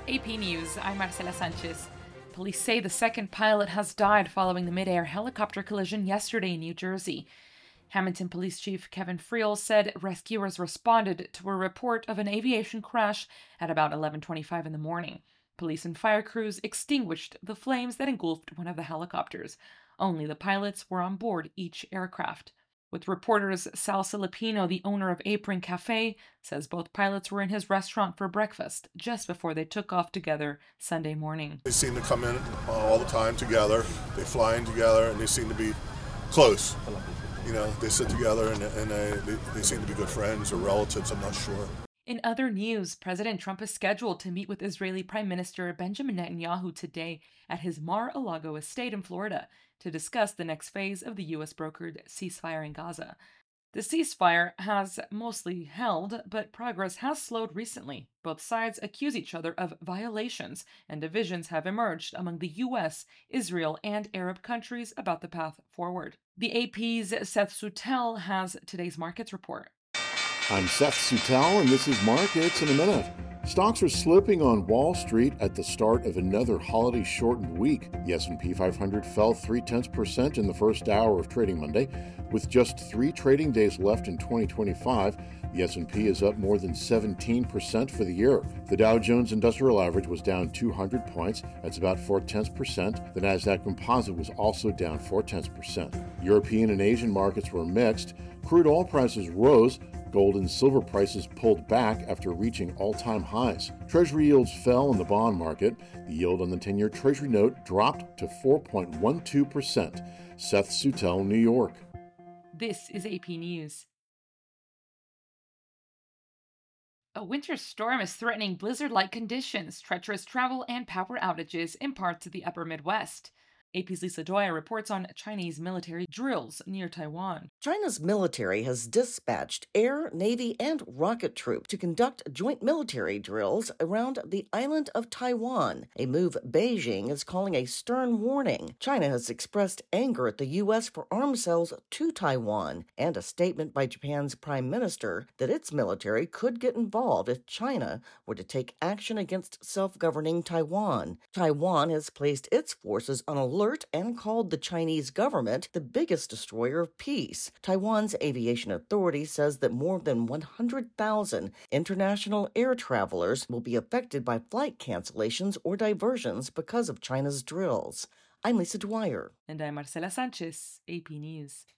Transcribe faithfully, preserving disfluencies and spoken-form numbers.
A P News, I'm Marcela Sanchez. Police say the second pilot has died following the mid-air helicopter collision yesterday in New Jersey. Hamilton Police Chief Kevin Friel said rescuers responded to a report of an aviation crash at about eleven twenty-five in the morning. Police and fire crews extinguished the flames that engulfed one of the helicopters. Only the pilots were on board each aircraft. With reporters, Sal Filipino, the owner of Apron Cafe, says both pilots were in his restaurant for breakfast just before they took off together Sunday morning. They seem to come in uh, all the time together. They fly in together, and they seem to be close. You know, they sit together, and, and they, they, they seem to be good friends or relatives, I'm not sure. In other news, President Trump is scheduled to meet with Israeli Prime Minister Benjamin Netanyahu today at his Mar-a-Lago estate in Florida to discuss the next phase of the U S brokered ceasefire in Gaza. The ceasefire has mostly held, but progress has slowed recently. Both sides accuse each other of violations, and divisions have emerged among the U S, Israel, and Arab countries about the path forward. The A P's Seth Sutel has today's markets report. I'm Seth Sutel, and this is Markets in a Minute. Stocks are slipping on Wall Street at the start of another holiday-shortened week. The S and P five hundred fell three-tenths percent in the first hour of trading Monday. With just three trading days left in twenty twenty-five, the S and P is up more than seventeen percent for the year. The Dow Jones Industrial Average was down two hundred points. That's about four-tenths percent. The Nasdaq Composite was also down four-tenths percent. European and Asian markets were mixed. Crude oil prices rose. Gold and silver prices pulled back after reaching all-time highs. Treasury yields fell in the bond market. The yield on the ten-year Treasury note dropped to four point one two percent. Seth Sutel, New York. This is A P News. A winter storm is threatening blizzard-like conditions, treacherous travel, and power outages in parts of the upper Midwest. A P's Lisa Dwyer reports on Chinese military drills near Taiwan. China's military has dispatched air, navy, and rocket troops to conduct joint military drills around the island of Taiwan, a move Beijing is calling a stern warning. China has expressed anger at the U S for arms sales to Taiwan, and a statement by Japan's prime minister that its military could get involved if China were to take action against self-governing Taiwan. Taiwan has placed its forces on alert and called the Chinese government the biggest destroyer of peace. Taiwan's aviation authority says that more than one hundred thousand international air travelers will be affected by flight cancellations or diversions because of China's drills. I'm Lisa Dwyer. And I'm Marcela Sanchez, A P News.